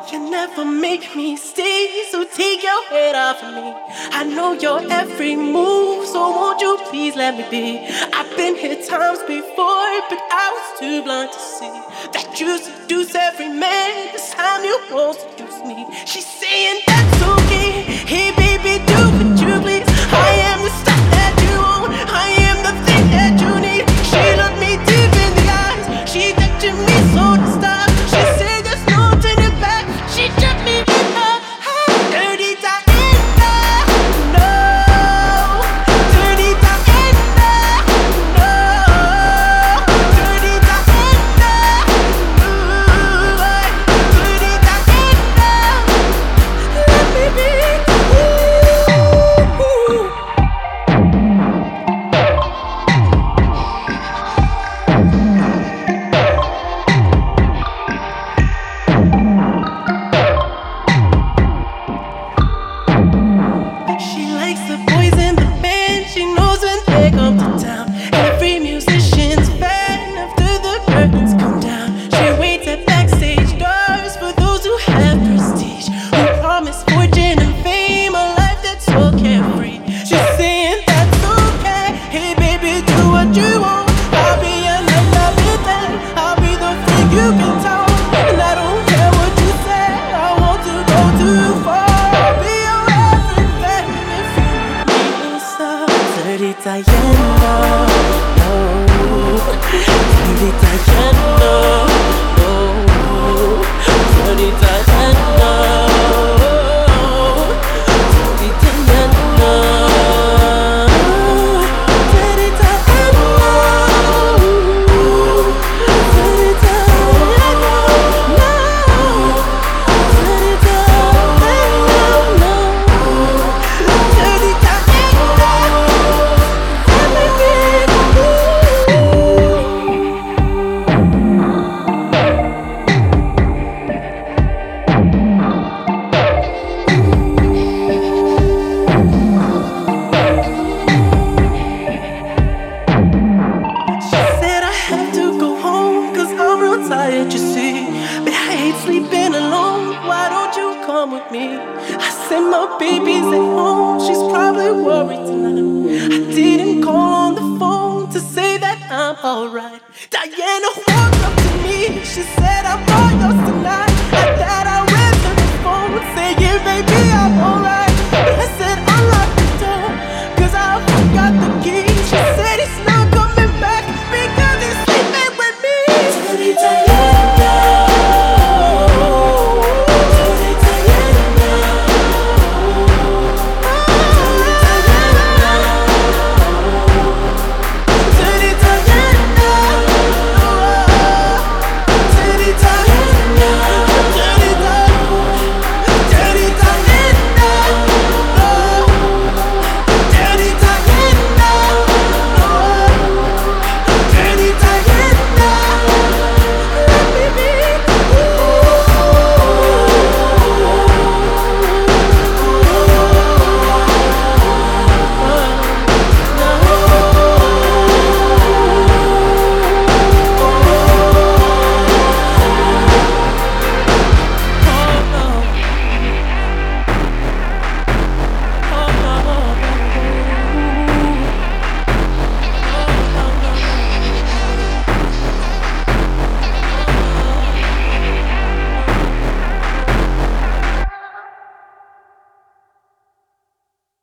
You never make me stay, so take your head off of me. I know your every move, so won't you please let me be? I've been here times before, but I was too blind to see that you seduce every man. This time you won't seduce me. She's saying that's okay. Hey baby, do what you please. I am the stuff that you want. I am the thing that you need. She looked me deep in the eyes. She touching me so to stop. She said there's no turning back. She took me with her dirty Diana. No, dirty Diana. No, dirty Diana. Ooh, dirty Diana. Let me be. Ooh. She likes the boys in the band. She knows when they come to town. Every musician's fan after the curtains come down. She waits at backstage doors for those who have prestige, who promise fortune and fame, a life that's so carefree. She's saying that's okay. Hey baby, do what you want. I'll be your night, I'll be there. I'll be the freak you can tell. And I don't care what you say. I want to go too far. I'll be your everything if you make me so. Dirty Diana, no. Dirty Diana, no. Dirty Diana, dirty Diana, dirty Diana, dirty tired, you see, but I hate sleeping alone. Why don't you come with me? I said my baby's at home. She's probably worried tonight. I didn't call on the phone to say that I'm alright. Diana walked up to me. She said I'm all yours tonight. I thought I read the phone saying, baby, I'm alright.